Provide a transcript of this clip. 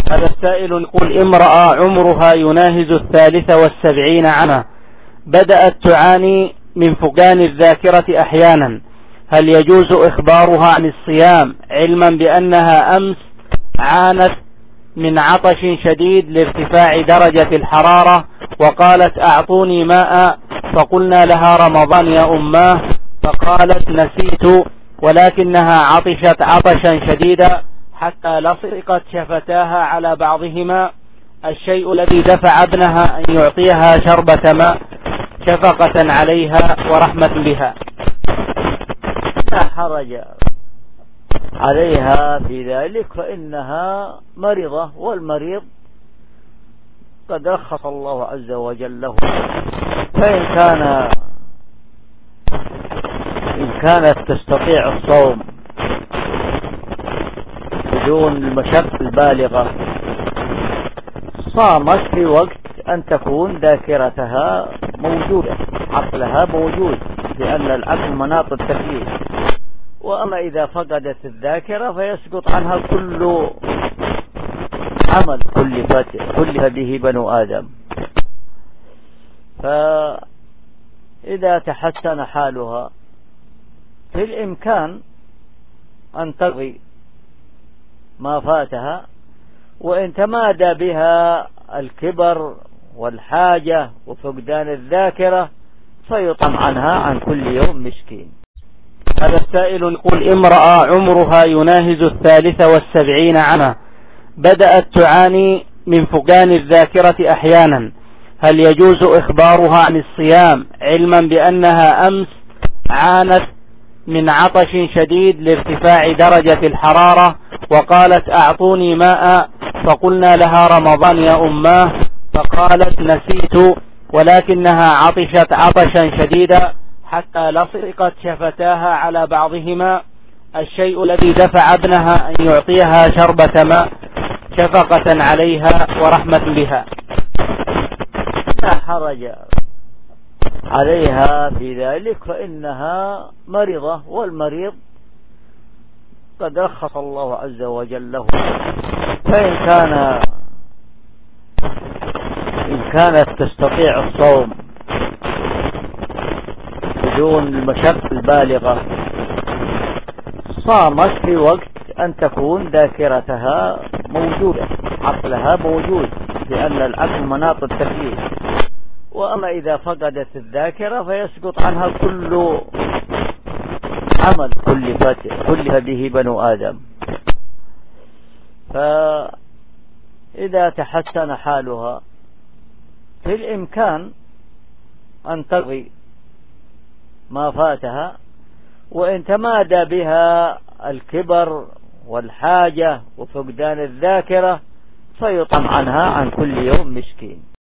هذا السائل يقول: امرأة عمرها يناهز 73 عاما بدأت تعاني من فقدان الذاكرة أحيانا، هل يجوز إخبارها عن الصيام علما بأنها أمس عانت من عطش شديد لارتفاع درجة الحرارة وقالت أعطوني ماء، فقلنا لها رمضان يا أماه، فقالت نسيت، ولكنها عطشت عطشا شديدا حتى لصقت شفتاها على بعضهما، الشيء الذي دفع ابنها أن يعطيها شربة ماء شفقة عليها ورحمة بها. لا حرج عليها في ذلك، فإنها مريضة، والمريض قد رخص الله عز وجل له، فإن كانت تستطيع الصوم بدون المشقة البالغة صامت في وقت أن تكون ذاكرتها موجودة، عقلها موجود، لأن العقل مناط التكليف. وأما إذا فقدت الذاكرة فيسقط عنها كل عمل كلف به بنو آدم. فإذا تحسن حالها في الإمكان أن تقضي ما فاتها، وإن تمادى بها الكبر والحاجة وفقدان الذاكرة فيطعم عنها عن كل يوم مسكين. هذا السائل يقول: امرأة عمرها يناهز 73 عاما بدأت تعاني من فقدان الذاكرة أحيانا، هل يجوز إخبارها عن الصيام علما بأنها أمس عانت من عطش شديد لارتفاع درجة الحرارة وقالت أعطوني ماء، فقلنا لها رمضان يا أماه، فقالت نسيت، ولكنها عطشت عطشا شديدا حتى لصقت شفتاها على بعضهما، الشيء الذي دفع ابنها أن يعطيها شربة ماء شفقة عليها ورحمة بها. لا حرج عليها في ذلك، فإنها مريضة، والمريض قد رخص الله عز وجل له، فإن كانت تستطيع الصوم بدون المشقة البالغة صامت في وقت أن تكون ذاكرتها موجودة، عقلها موجود، لأن العقل مناط التكليف. وأما إذا فقدت الذاكرة فيسقط عنها كل عمل كلف به بنو آدم. فإذا تحسن حالها في الإمكان أن تقضي ما فاتها، وإن تمادى بها الكبر والحاجة وفقدان الذاكرة فيطعم عنها عن كل يوم مسكين.